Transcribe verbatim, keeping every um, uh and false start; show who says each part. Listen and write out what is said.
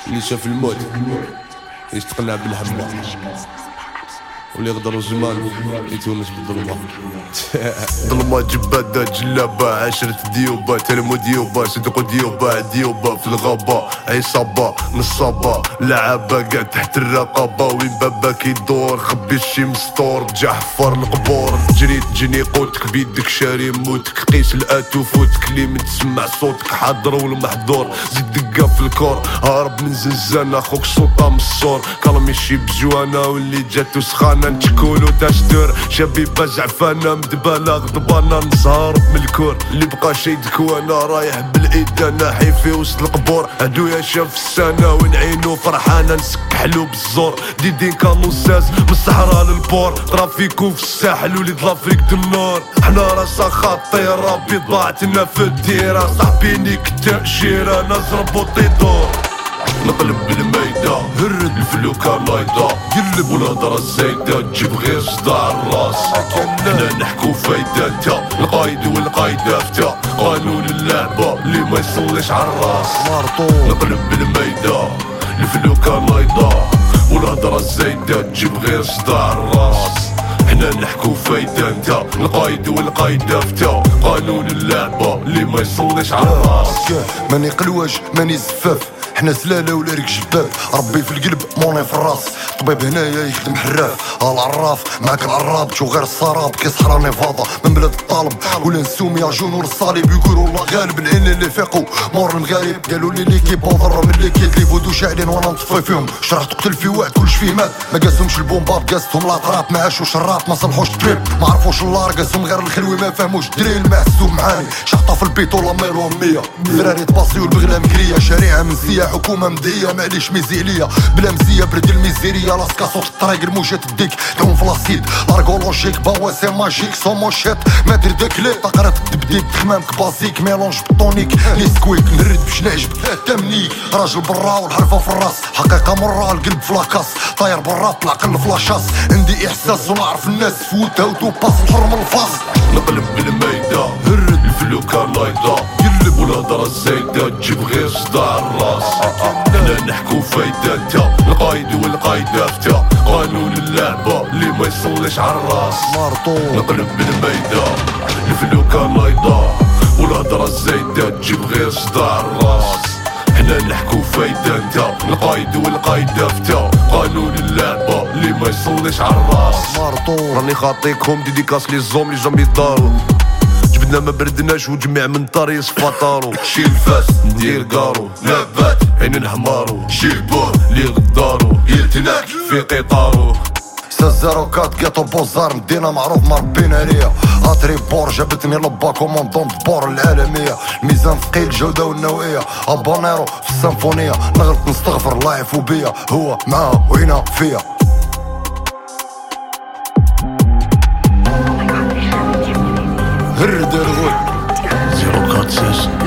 Speaker 1: اللي شاف الموت يستقنع بالحمى، واللي يقدر الجمال يتونس بالظلمة. ظلمة جبادة جلابة عشرة ديوبة تلمو ديوبة صدقو ديوبة ديوبة في الغابة عصابة نصابة لعابة قاعد تحت الرقابة وين باباك يدور خبي الشي مستور رجع حفر القبور جريت جيني قوتك بيدك شاري موتك قيس الاتو فوتك لي متسمع صوتك حاضر والمحضور زيد دقة في الكور هارب من زنزانة خوك صوتا من الصور كلمي شي بجوانا واللي جاتو سخانة نتشكولو تاشتور شبيبة زعفانة مدبانة غضبانة نسهر من الكور اللي بقى شيدك وانا رايح بالايد انا حي في وسط القبور هادو يا شاف السنة وين عينو فرحانة نسك حلو بالزور ديدين كانو ساس من الصحراء للبور ترافيكو في الساحل وليد لافريك دو حنا راسا خطيرة بضاعتنا في الديرة صاحبيني كتأشيرة نزرب وطيدور نقلب بالميدة هرد الفلوكة لايدة قلب والهضرة الزايدة تجيب غير صداع الراس حنا نحكو فايدة القايد والقايدة فتا قانون اللعبة اللي ما يصليش عالراس نقلب بالميدة الفلوكة لايدة والهضرة الزايدة تجيب غير صداع الراس حنا نحكو فايدة انت القايد والقايدة فتا قانون اللعبة اللي ما يصليش عالراس
Speaker 2: ماني قلواج ماني زفاف حنا سلالة ولا ريك جباب ربي في القلب موني في الراس طبيب هنايا يخدم حراف العراف معاك العراب تشو غير السراب كي صحرا نيفاضا من بلاد الطالب ولا نسوم يا جنور الصليب يقولوا الله غالب العين اللي فاقوا مور المغارب قالوا لي ليكيب ضر من اللي كيت لي فودو شاعرين وانا نطفي فيهم شرح تقتل في واحد كلش فيه مات ما قاسهمش البومباب قاستهم لاطراب ما عاشوش الراب ما صلحوش التريب ما عرفوش اللار قاسهم غير الخلوي ما فهموش الدريل ما حسوا معاني شحطه في البيت ولا ميلو مية دراري تباصيو البغله مكريه شارعه من سيا حكومه مدعيه معليش ميزي عليا بلا مزيه برد الميزيريا لاصكا صوت الطريق الموجه تديك كون في لاسيد ارغولوجيك بواسي ماجيك سوموشيت ما دير داك لي تقرات الدبديب تخمامك باسيك ميلونج بطونيك لي سكويك نرد باش نعجبك تمنيك راجل برا والحرفه في الراس حقيقه مره القلب في لاكاس طاير برا طلع قل في لاشاس عندي احساس ونعرف الناس فوتها وتوباس الحر من الفاس
Speaker 1: نقلب بالميدة هرد الفلوكة لايدة قلب والهضرة الزايدة تجيب غير صداع الراس حنا نحكو فايدة انت القايد والقايدة فتا قانون اللعبة اللي ما يصليش عالراس نقلب بالميدة الفلوكة لايدة والهضرة الزايدة تجيب غير صداع الراس حنا نحكو فايدة انت القايد والقايدة فتا قانون اللعبة اللي ما يصليش عالراس راني خاطيكهم ديديكاس لي زوم لي جنبي دارو جبدنا ما بردناش وجميع من طاري صفاطارو شي الفاس ندير كارو نبات عين حمارو شي البور لي غدارو يلتناك في قطارو
Speaker 2: زيرو كات كيتو بوزار مدينة معروف مربين عليا هاتري بور جابتني لبا كوموندون بور العالمية الميزان ثقيل الجودة والنوعية ابونيرو في السيمفونية نغلط نستغفر الله يعفو بيا هو معاه وهنا فيا
Speaker 1: هرد الغول زيرو كات سيس